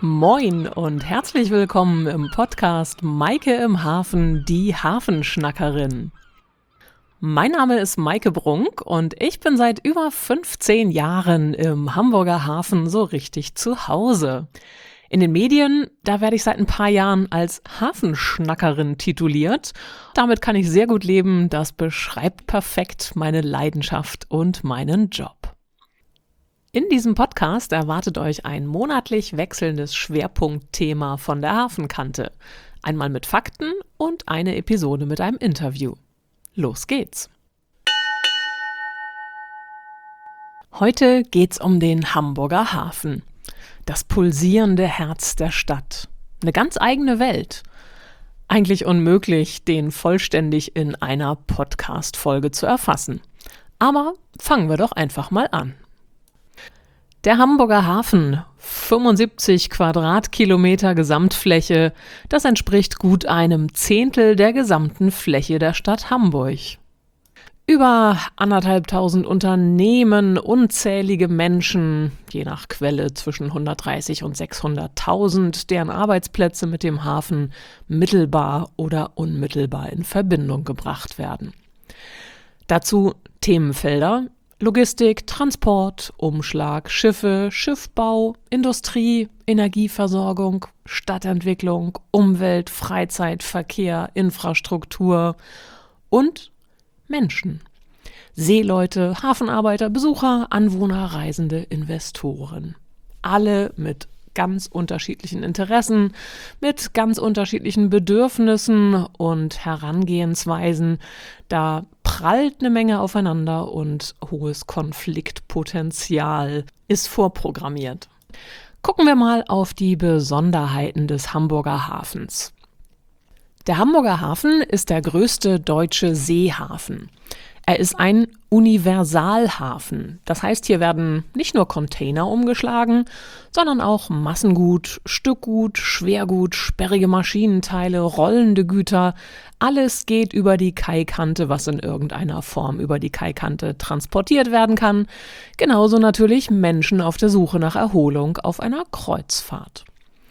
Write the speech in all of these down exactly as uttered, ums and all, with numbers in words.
Moin und herzlich willkommen im Podcast Maike im Hafen, die Hafenschnackerin. Mein Name ist Maike Brunk und ich bin seit über fünfzehn Jahren im Hamburger Hafen so richtig zu Hause. In den Medien, da werde ich seit ein paar Jahren als Hafenschnackerin tituliert. Damit kann ich sehr gut leben, das beschreibt perfekt meine Leidenschaft und meinen Job. In diesem Podcast erwartet euch ein monatlich wechselndes Schwerpunktthema von der Hafenkante. Einmal mit Fakten und eine Episode mit einem Interview. Los geht's! Heute geht's um den Hamburger Hafen. Das pulsierende Herz der Stadt. Eine ganz eigene Welt. Eigentlich unmöglich, den vollständig in einer Podcast-Folge zu erfassen. Aber fangen wir doch einfach mal an. Der Hamburger Hafen, fünfundsiebzig Quadratkilometer Gesamtfläche, das entspricht gut einem Zehntel der gesamten Fläche der Stadt Hamburg. Über anderthalbtausend Unternehmen, unzählige Menschen, je nach Quelle zwischen hundertdreißig und sechshunderttausend, deren Arbeitsplätze mit dem Hafen mittelbar oder unmittelbar in Verbindung gebracht werden. Dazu Themenfelder: Logistik, Transport, Umschlag, Schiffe, Schiffbau, Industrie, Energieversorgung, Stadtentwicklung, Umwelt, Freizeit, Verkehr, Infrastruktur und Menschen. Seeleute, Hafenarbeiter, Besucher, Anwohner, Reisende, Investoren. Alle mit ganz unterschiedlichen Interessen, mit ganz unterschiedlichen Bedürfnissen und Herangehensweisen. Da prallt eine Menge aufeinander und hohes Konfliktpotenzial ist vorprogrammiert. Gucken wir mal auf die Besonderheiten des Hamburger Hafens. Der Hamburger Hafen ist der größte deutsche Seehafen. Er ist ein Universalhafen. Das heißt, hier werden nicht nur Container umgeschlagen, sondern auch Massengut, Stückgut, Schwergut, sperrige Maschinenteile, rollende Güter. Alles geht über die Kaikante, was in irgendeiner Form über die Kaikante transportiert werden kann. Genauso natürlich Menschen auf der Suche nach Erholung auf einer Kreuzfahrt.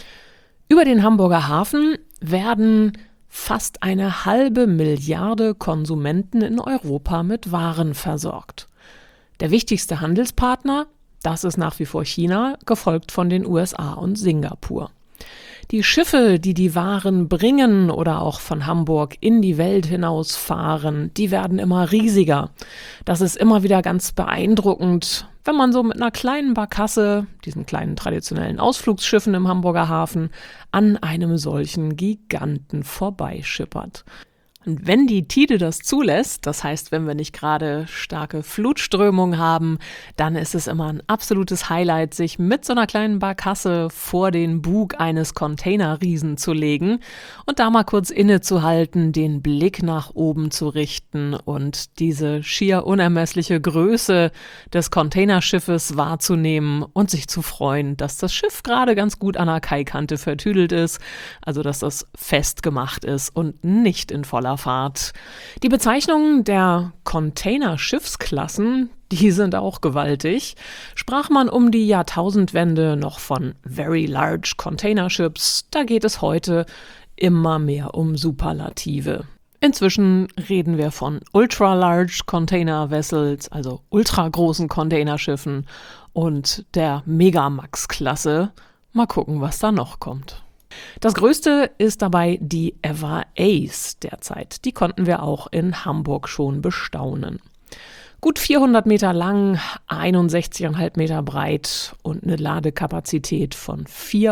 Über den Hamburger Hafen werden fast eine halbe Milliarde Konsumenten in Europa mit Waren versorgt. Der wichtigste Handelspartner, das ist nach wie vor China, gefolgt von den U S A und Singapur. Die Schiffe, die die Waren bringen oder auch von Hamburg in die Welt hinausfahren, die werden immer riesiger. Das ist immer wieder ganz beeindruckend, wenn man so mit einer kleinen Barkasse, diesen kleinen traditionellen Ausflugsschiffen im Hamburger Hafen, an einem solchen Giganten vorbeischippert. Und wenn die Tide das zulässt, das heißt, wenn wir nicht gerade starke Flutströmung haben, dann ist es immer ein absolutes Highlight, sich mit so einer kleinen Barkasse vor den Bug eines Containerriesen zu legen und da mal kurz innezuhalten, den Blick nach oben zu richten und diese schier unermessliche Größe des Containerschiffes wahrzunehmen und sich zu freuen, dass das Schiff gerade ganz gut an der Kaikante vertüdelt ist, also dass das festgemacht ist und nicht in voller Fahrt. Die Bezeichnungen der Containerschiffsklassen, die sind auch gewaltig. Sprach man um die Jahrtausendwende noch von Very Large Container Ships, da geht es heute immer mehr um Superlative. Inzwischen reden wir von Ultra Large Container Vessels, also ultragroßen Containerschiffen, und der Megamax-Klasse. Mal gucken, was da noch kommt. Das größte ist dabei die Ever Ace derzeit. Die konnten wir auch in Hamburg schon bestaunen. Gut vierhundert Meter lang, einundsechzig Komma fünf Meter breit und eine Ladekapazität von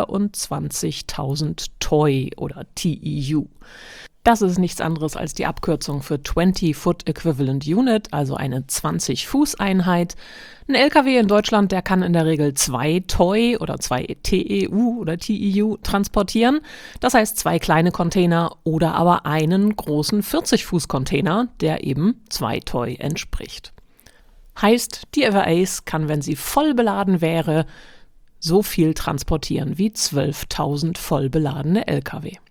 vierundzwanzigtausend Toy oder T E U. Das ist nichts anderes als die Abkürzung für zwanzig Foot Equivalent Unit, also eine zwanzig-Fuß-Einheit. Ein L K W in Deutschland, der kann in der Regel zwei Toy oder zwei T E U oder T E U transportieren. Das heißt zwei kleine Container oder aber einen großen vierzig-Fuß-Container, der eben zwei Toy entspricht. Heißt, die Ever Ace kann, wenn sie voll beladen wäre, so viel transportieren wie zwölftausend voll beladene L K W.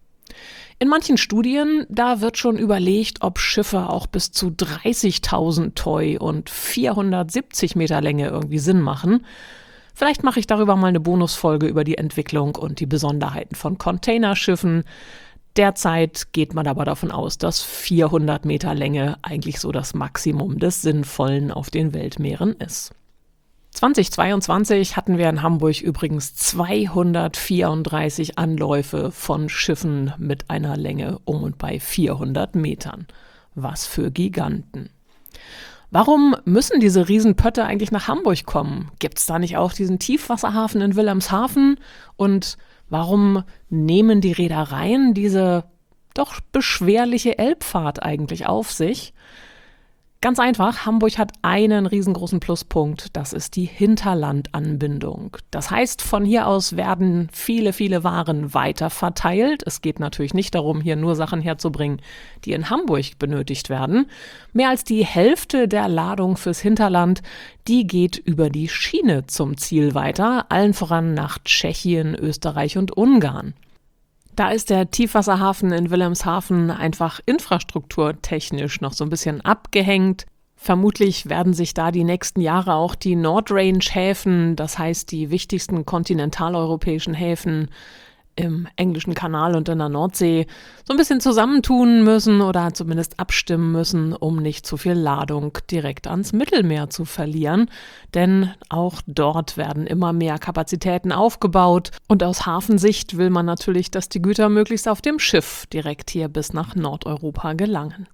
In manchen Studien, da wird schon überlegt, ob Schiffe auch bis zu dreißigtausend Toy und vierhundertsiebzig Meter Länge irgendwie Sinn machen. Vielleicht mache ich darüber mal eine Bonusfolge über die Entwicklung und die Besonderheiten von Containerschiffen. Derzeit geht man aber davon aus, dass vierhundert Meter Länge eigentlich so das Maximum des Sinnvollen auf den Weltmeeren ist. zweitausendzweiundzwanzig hatten wir in Hamburg übrigens zweihundertvierunddreißig Anläufe von Schiffen mit einer Länge um und bei vierhundert Metern. Was für Giganten. Warum müssen diese Riesenpötte eigentlich nach Hamburg kommen? Gibt es da nicht auch diesen Tiefwasserhafen in Wilhelmshaven? Und warum nehmen die Reedereien diese doch beschwerliche Elbfahrt eigentlich auf sich? Ganz einfach, Hamburg hat einen riesengroßen Pluspunkt, das ist die Hinterlandanbindung. Das heißt, von hier aus werden viele, viele Waren weiter verteilt. Es geht natürlich nicht darum, hier nur Sachen herzubringen, die in Hamburg benötigt werden. Mehr als die Hälfte der Ladung fürs Hinterland, die geht über die Schiene zum Ziel weiter, allen voran nach Tschechien, Österreich und Ungarn. Da ist der Tiefwasserhafen in Wilhelmshaven einfach infrastrukturtechnisch noch so ein bisschen abgehängt. Vermutlich werden sich da die nächsten Jahre auch die Nordrange-Häfen, das heißt die wichtigsten kontinentaleuropäischen Häfen im Englischen Kanal und in der Nordsee, so ein bisschen zusammentun müssen oder zumindest abstimmen müssen, um nicht zu viel Ladung direkt ans Mittelmeer zu verlieren. Denn auch dort werden immer mehr Kapazitäten aufgebaut und aus Hafensicht will man natürlich, dass die Güter möglichst auf dem Schiff direkt hier bis nach Nordeuropa gelangen.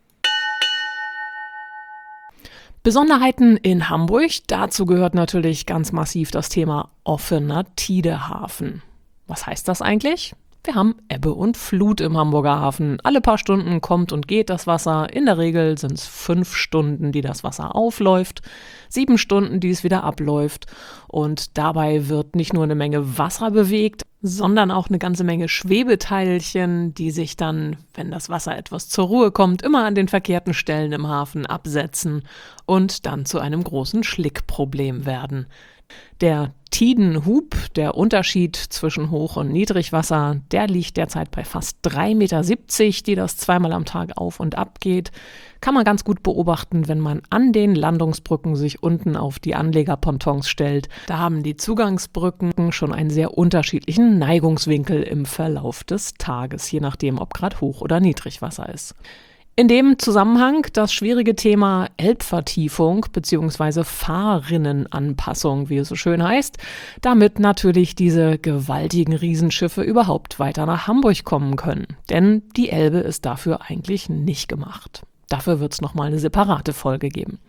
Besonderheiten in Hamburg, dazu gehört natürlich ganz massiv das Thema offener Tidehafen. Was heißt das eigentlich? Wir haben Ebbe und Flut im Hamburger Hafen. Alle paar Stunden kommt und geht das Wasser. In der Regel sind es fünf Stunden, die das Wasser aufläuft, sieben Stunden, die es wieder abläuft. Und dabei wird nicht nur eine Menge Wasser bewegt, sondern auch eine ganze Menge Schwebeteilchen, die sich dann, wenn das Wasser etwas zur Ruhe kommt, immer an den verkehrten Stellen im Hafen absetzen und dann zu einem großen Schlickproblem werden. Der Tidenhub, der Unterschied zwischen Hoch- und Niedrigwasser, der liegt derzeit bei fast drei Komma siebzig Meter, die das zweimal am Tag auf und ab geht. Kann man ganz gut beobachten, wenn man an den Landungsbrücken sich unten auf die Anlegerpontons stellt. Da haben die Zugangsbrücken schon einen sehr unterschiedlichen Neigungswinkel im Verlauf des Tages, je nachdem, ob gerade Hoch- oder Niedrigwasser ist. In dem Zusammenhang das schwierige Thema Elbvertiefung bzw. Fahrrinnenanpassung, wie es so schön heißt, damit natürlich diese gewaltigen Riesenschiffe überhaupt weiter nach Hamburg kommen können. Denn die Elbe ist dafür eigentlich nicht gemacht. Dafür wird es nochmal eine separate Folge geben.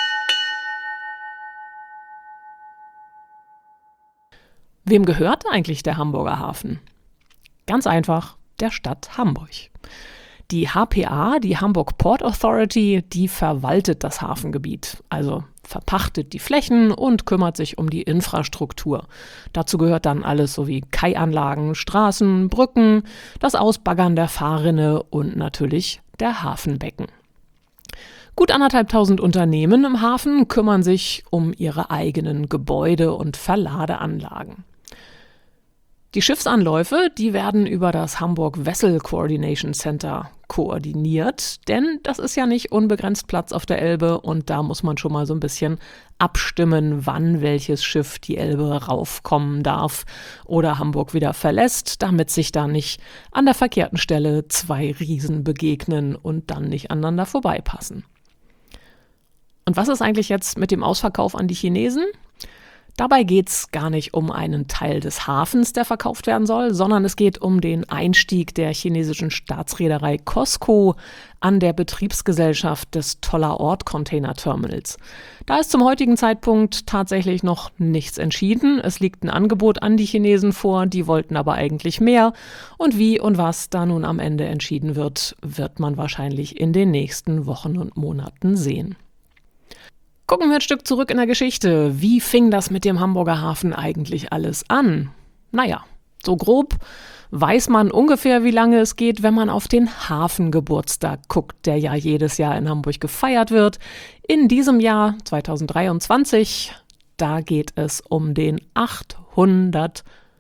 Wem gehört eigentlich der Hamburger Hafen? Ganz einfach, der Stadt Hamburg. Die H P A, die Hamburg Port Authority, die verwaltet das Hafengebiet, also verpachtet die Flächen und kümmert sich um die Infrastruktur. Dazu gehört dann alles sowie Kaianlagen, Straßen, Brücken, das Ausbaggern der Fahrrinne und natürlich der Hafenbecken. Gut anderthalbtausend Unternehmen im Hafen kümmern sich um ihre eigenen Gebäude und Verladeanlagen. Die Schiffsanläufe, die werden über das Hamburg Vessel Coordination Center koordiniert, denn das ist ja nicht unbegrenzt Platz auf der Elbe und da muss man schon mal so ein bisschen abstimmen, wann welches Schiff die Elbe raufkommen darf oder Hamburg wieder verlässt, damit sich da nicht an der verkehrten Stelle zwei Riesen begegnen und dann nicht aneinander vorbeipassen. Und was ist eigentlich jetzt mit dem Ausverkauf an die Chinesen? Dabei geht es gar nicht um einen Teil des Hafens, der verkauft werden soll, sondern es geht um den Einstieg der chinesischen Staatsreederei COSCO an der Betriebsgesellschaft des Toller Ort Container Terminals. Da ist zum heutigen Zeitpunkt tatsächlich noch nichts entschieden. Es liegt ein Angebot an die Chinesen vor, die wollten aber eigentlich mehr. Und wie und was da nun am Ende entschieden wird, wird man wahrscheinlich in den nächsten Wochen und Monaten sehen. Gucken wir ein Stück zurück in der Geschichte. Wie fing das mit dem Hamburger Hafen eigentlich alles an? Naja, so grob weiß man ungefähr, wie lange es geht, wenn man auf den Hafengeburtstag guckt, der ja jedes Jahr in Hamburg gefeiert wird. In diesem Jahr, zweitausenddreiundzwanzig, da geht es um den achthundertsten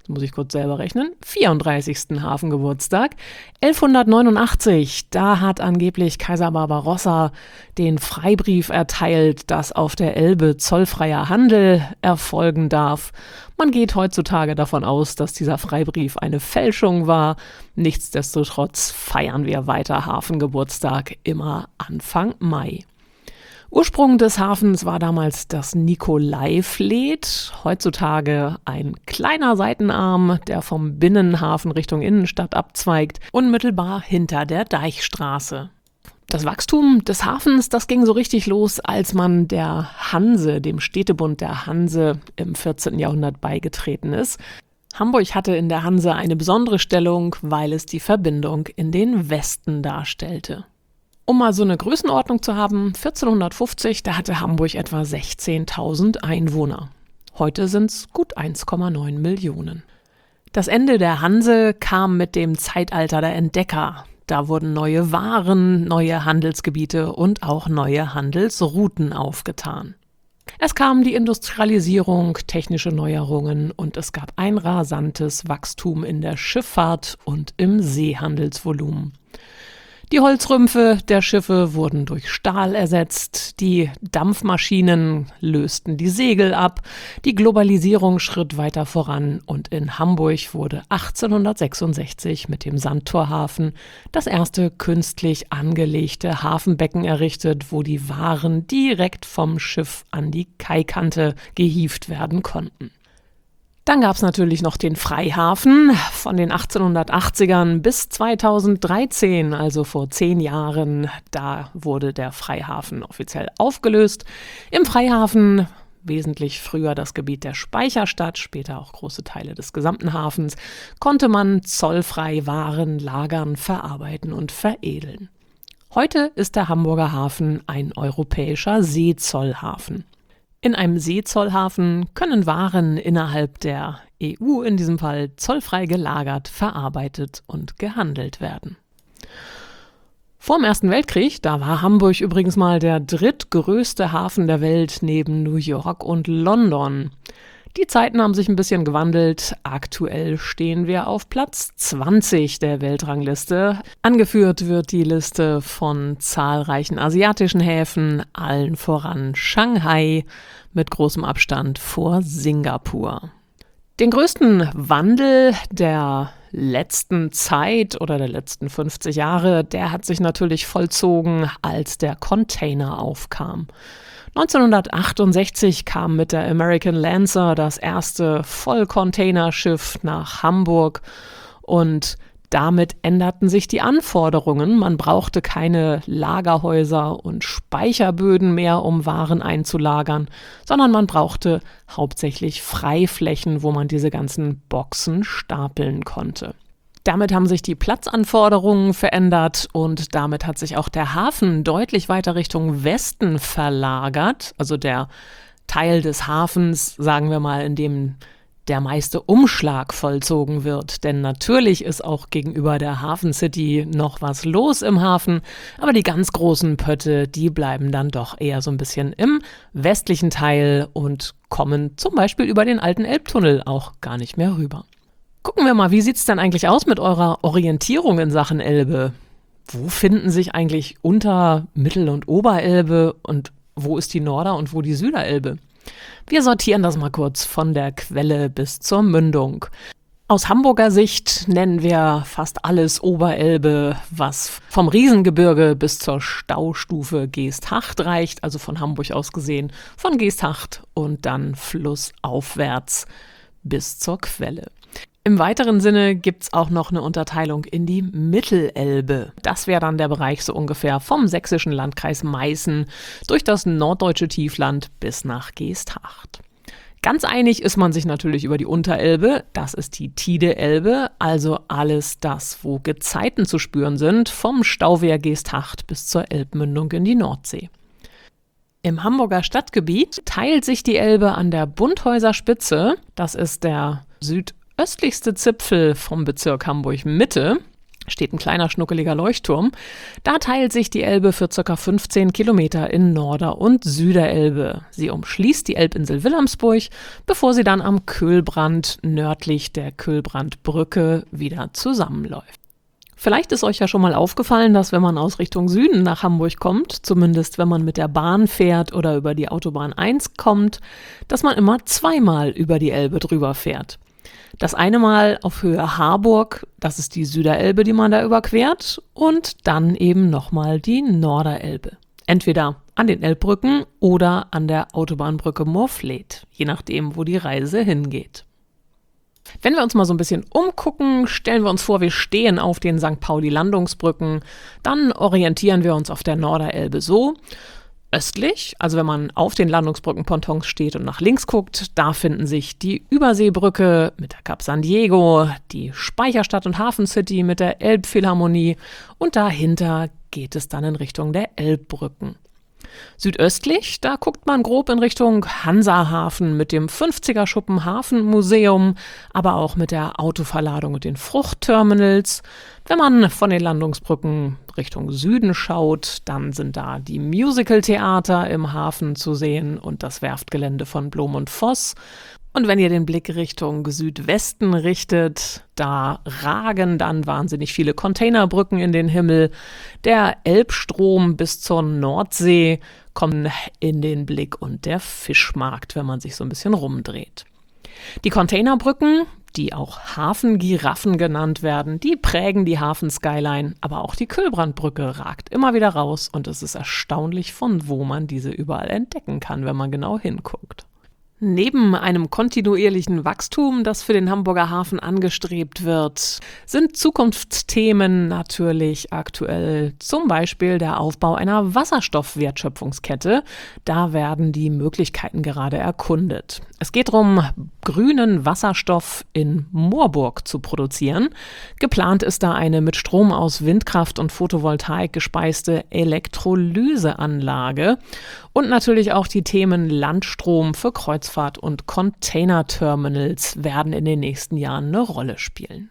Jetzt muss ich kurz selber rechnen, vierunddreißigsten Hafengeburtstag. elfhundertneunundachtzig, da hat angeblich Kaiser Barbarossa den Freibrief erteilt, dass auf der Elbe zollfreier Handel erfolgen darf. Man geht heutzutage davon aus, dass dieser Freibrief eine Fälschung war. Nichtsdestotrotz feiern wir weiter Hafengeburtstag immer Anfang Mai. Ursprung des Hafens war damals das Nikolaivlied, heutzutage ein kleiner Seitenarm, der vom Binnenhafen Richtung Innenstadt abzweigt, unmittelbar hinter der Deichstraße. Das Wachstum des Hafens, das ging so richtig los, als man der Hanse, dem Städtebund der Hanse, im vierzehnten Jahrhundert beigetreten ist. Hamburg hatte in der Hanse eine besondere Stellung, weil es die Verbindung in den Westen darstellte. Um mal so eine Größenordnung zu haben, vierzehnhundertfünfzig, da hatte Hamburg etwa sechzehntausend Einwohner. Heute sind es gut eins Komma neun Millionen. Das Ende der Hanse kam mit dem Zeitalter der Entdecker. Da wurden neue Waren, neue Handelsgebiete und auch neue Handelsrouten aufgetan. Es kam die Industrialisierung, technische Neuerungen und es gab ein rasantes Wachstum in der Schifffahrt und im Seehandelsvolumen. Die Holzrümpfe der Schiffe wurden durch Stahl ersetzt, die Dampfmaschinen lösten die Segel ab, die Globalisierung schritt weiter voran und in Hamburg wurde achtzehnhundertsechsundsechzig mit dem Sandtorhafen das erste künstlich angelegte Hafenbecken errichtet, wo die Waren direkt vom Schiff an die Kaikante gehievt werden konnten. Dann gab es natürlich noch den Freihafen von den achtzehnhundertachtzigern bis zweitausenddreizehn, also vor zehn Jahren. Da wurde der Freihafen offiziell aufgelöst. Im Freihafen, wesentlich früher das Gebiet der Speicherstadt, später auch große Teile des gesamten Hafens, konnte man zollfrei Waren lagern, verarbeiten und veredeln. Heute ist der Hamburger Hafen ein europäischer Seezollhafen. In einem Seezollhafen können Waren innerhalb der E U in diesem Fall zollfrei gelagert, verarbeitet und gehandelt werden. Vor dem Ersten Weltkrieg, da war Hamburg übrigens mal der drittgrößte Hafen der Welt neben New York und London. Die Zeiten haben sich ein bisschen gewandelt. Aktuell stehen wir auf Platz zwanzig der Weltrangliste. Angeführt wird die Liste von zahlreichen asiatischen Häfen, allen voran Shanghai, mit großem Abstand vor Singapur. Den größten Wandel der letzten Zeit oder der letzten fünfzig Jahre, der hat sich natürlich vollzogen, als der Container aufkam. neunzehnhundertachtundsechzig kam mit der American Lancer das erste Vollcontainerschiff nach Hamburg und damit änderten sich die Anforderungen. Man brauchte keine Lagerhäuser und Speicherböden mehr, um Waren einzulagern, sondern man brauchte hauptsächlich Freiflächen, wo man diese ganzen Boxen stapeln konnte. Damit haben sich die Platzanforderungen verändert und damit hat sich auch der Hafen deutlich weiter Richtung Westen verlagert. Also der Teil des Hafens, sagen wir mal, in dem der meiste Umschlag vollzogen wird. Denn natürlich ist auch gegenüber der Hafen City noch was los im Hafen, aber die ganz großen Pötte, die bleiben dann doch eher so ein bisschen im westlichen Teil und kommen zum Beispiel über den alten Elbtunnel auch gar nicht mehr rüber. Gucken wir mal, wie sieht es denn eigentlich aus mit eurer Orientierung in Sachen Elbe? Wo finden sich eigentlich Unter-, Mittel- und Oberelbe und wo ist die Norder- und wo die Süderelbe? Wir sortieren das mal kurz von der Quelle bis zur Mündung. Aus Hamburger Sicht nennen wir fast alles Oberelbe, was vom Riesengebirge bis zur Staustufe Geesthacht reicht, also von Hamburg aus gesehen, von Geesthacht und dann flussaufwärts bis zur Quelle. Im weiteren Sinne gibt es auch noch eine Unterteilung in die Mittelelbe. Das wäre dann der Bereich so ungefähr vom sächsischen Landkreis Meißen durch das norddeutsche Tiefland bis nach Geesthacht. Ganz einig ist man sich natürlich über die Unterelbe, das ist die Tide-Elbe, also alles das, wo Gezeiten zu spüren sind, vom Stauwehr Geesthacht bis zur Elbmündung in die Nordsee. Im Hamburger Stadtgebiet teilt sich die Elbe an der Bunthäuser Spitze, das ist der südöstlichste Zipfel vom Bezirk Hamburg-Mitte, steht ein kleiner schnuckeliger Leuchtturm. Da teilt sich die Elbe für ca. fünfzehn Kilometer in Norder- und Süderelbe. Sie umschließt die Elbinsel Wilhelmsburg, bevor sie dann am Köhlbrand nördlich der Köhlbrandbrücke wieder zusammenläuft. Vielleicht ist euch ja schon mal aufgefallen, dass wenn man aus Richtung Süden nach Hamburg kommt, zumindest wenn man mit der Bahn fährt oder über die Autobahn eins kommt, dass man immer zweimal über die Elbe drüber fährt. Das eine Mal auf Höhe Harburg, das ist die Süderelbe, die man da überquert, und dann eben nochmal die Norderelbe. Entweder an den Elbbrücken oder an der Autobahnbrücke Moorfleet, je nachdem, wo die Reise hingeht. Wenn wir uns mal so ein bisschen umgucken, stellen wir uns vor, wir stehen auf den Sankt Pauli-Landungsbrücken, dann orientieren wir uns auf der Norderelbe so. Östlich, also wenn man auf den Landungsbrückenpontons steht und nach links guckt, da finden sich die Überseebrücke mit der Cap San Diego, die Speicherstadt und Hafencity mit der Elbphilharmonie und dahinter geht es dann in Richtung der Elbbrücken. Südöstlich, da guckt man grob in Richtung Hansahafen mit dem fünfziger-Schuppen Hafenmuseum, aber auch mit der Autoverladung und den Fruchtterminals. Wenn man von den Landungsbrücken Richtung Süden schaut, dann sind da die Musicaltheater im Hafen zu sehen und das Werftgelände von Blom und Voss. Und wenn ihr den Blick Richtung Südwesten richtet, da ragen dann wahnsinnig viele Containerbrücken in den Himmel. Der Elbstrom bis zur Nordsee kommt in den Blick und der Fischmarkt, wenn man sich so ein bisschen rumdreht. Die Containerbrücken, die auch Hafengiraffen genannt werden, die prägen die Hafenskyline, aber auch die Köhlbrandbrücke ragt immer wieder raus und es ist erstaunlich, von wo man diese überall entdecken kann, wenn man genau hinguckt. Neben einem kontinuierlichen Wachstum, das für den Hamburger Hafen angestrebt wird, sind Zukunftsthemen natürlich aktuell, zum Beispiel der Aufbau einer Wasserstoffwertschöpfungskette. Da werden die Möglichkeiten gerade erkundet. Es geht darum, grünen Wasserstoff in Moorburg zu produzieren. Geplant ist da eine mit Strom aus Windkraft und Photovoltaik gespeiste Elektrolyseanlage und natürlich auch die Themen Landstrom für Kreuzfahrt und Containerterminals werden in den nächsten Jahren eine Rolle spielen.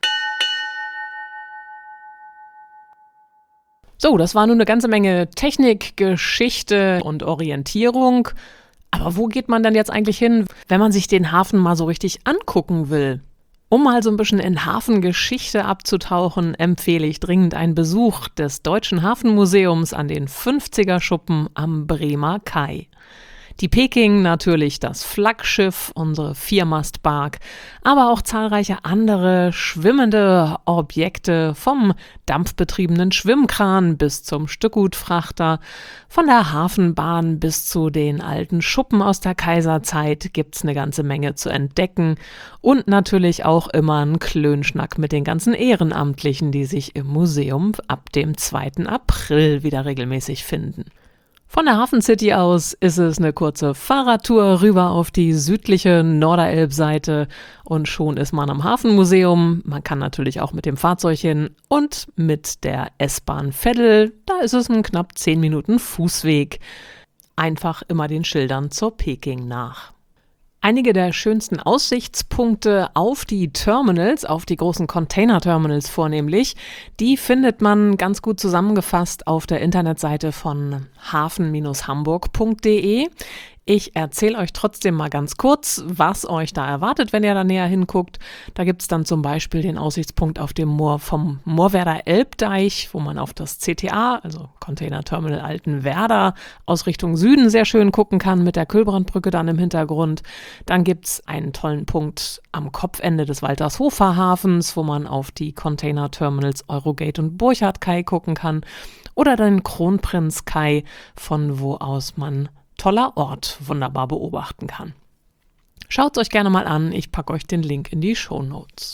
So, das war nun eine ganze Menge Technik, Geschichte und Orientierung. Aber wo geht man denn jetzt eigentlich hin, wenn man sich den Hafen mal so richtig angucken will? Um mal so ein bisschen in Hafengeschichte abzutauchen, empfehle ich dringend einen Besuch des Deutschen Hafenmuseums an den fünfziger-Schuppen am Bremer Kai. Die Peking natürlich das Flaggschiff, unsere Viermastbark, aber auch zahlreiche andere schwimmende Objekte, vom dampfbetriebenen Schwimmkran bis zum Stückgutfrachter, von der Hafenbahn bis zu den alten Schuppen aus der Kaiserzeit gibt's eine ganze Menge zu entdecken und natürlich auch immer einen Klönschnack mit den ganzen Ehrenamtlichen, die sich im Museum ab dem zweiten April wieder regelmäßig finden. Von der Hafencity aus ist es eine kurze Fahrradtour rüber auf die südliche Norderelbseite und schon ist man am Hafenmuseum. Man kann natürlich auch mit dem Fahrzeug hin und mit der S-Bahn Veddel, da ist es ein knapp zehn Minuten Fußweg. Einfach immer den Schildern zur Peking nach. Einige der schönsten Aussichtspunkte auf die Terminals, auf die großen Container-Terminals vornehmlich, die findet man ganz gut zusammengefasst auf der Internetseite von hafen Bindestrich hamburg Punkt de. Ich erzähle euch trotzdem mal ganz kurz, was euch da erwartet, wenn ihr da näher hinguckt. Da gibt es dann zum Beispiel den Aussichtspunkt auf dem Moor vom Moorwerder Elbdeich, wo man auf das C T A, also Container Terminal Altenwerder, aus Richtung Süden sehr schön gucken kann, mit der Köhlbrandbrücke dann im Hintergrund. Dann gibt es einen tollen Punkt am Kopfende des Waltershofer Hafens, wo man auf die Container Terminals Eurogate und Burchard Kai gucken kann. Oder den Kronprinz Kai, von wo aus man toller Ort wunderbar beobachten kann. Schaut es euch gerne mal an, ich packe euch den Link in die Shownotes.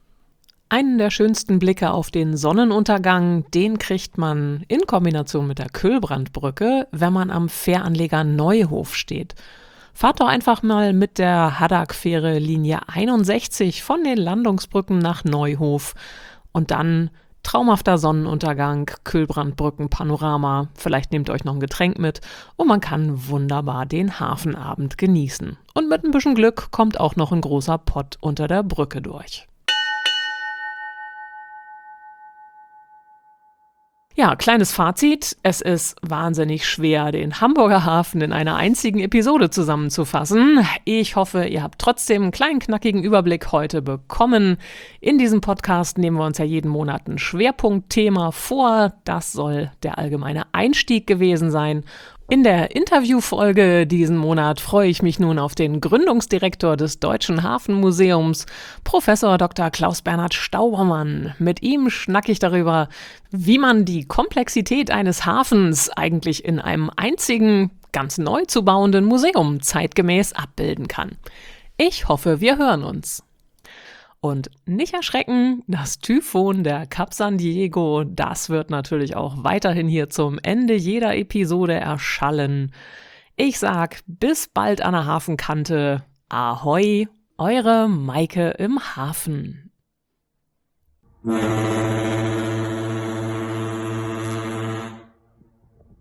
Einen der schönsten Blicke auf den Sonnenuntergang, den kriegt man in Kombination mit der Köhlbrandbrücke, wenn man am Fähranleger Neuhof steht. Fahrt doch einfach mal mit der Haddock-Fähre Linie einundsechzig von den Landungsbrücken nach Neuhof und dann traumhafter Sonnenuntergang, Köhlbrandbrücken-Panorama, vielleicht nehmt ihr euch noch ein Getränk mit und man kann wunderbar den Hafenabend genießen. Und mit ein bisschen Glück kommt auch noch ein großer Pott unter der Brücke durch. Ja, kleines Fazit. Es ist wahnsinnig schwer, den Hamburger Hafen in einer einzigen Episode zusammenzufassen. Ich hoffe, ihr habt trotzdem einen kleinen knackigen Überblick heute bekommen. In diesem Podcast nehmen wir uns ja jeden Monat ein Schwerpunktthema vor. Das soll der allgemeine Einstieg gewesen sein. In der Interviewfolge diesen Monat freue ich mich nun auf den Gründungsdirektor des Deutschen Hafenmuseums, Professor Doktor Klaus-Bernhard Staubermann. Mit ihm schnacke ich darüber, wie man die Komplexität eines Hafens eigentlich in einem einzigen, ganz neu zu bauenden Museum zeitgemäß abbilden kann. Ich hoffe, wir hören uns. Und nicht erschrecken, das Typhon der Kap San Diego, das wird natürlich auch weiterhin hier zum Ende jeder Episode erschallen. Ich sag bis bald an der Hafenkante. Ahoi, eure Maike im Hafen.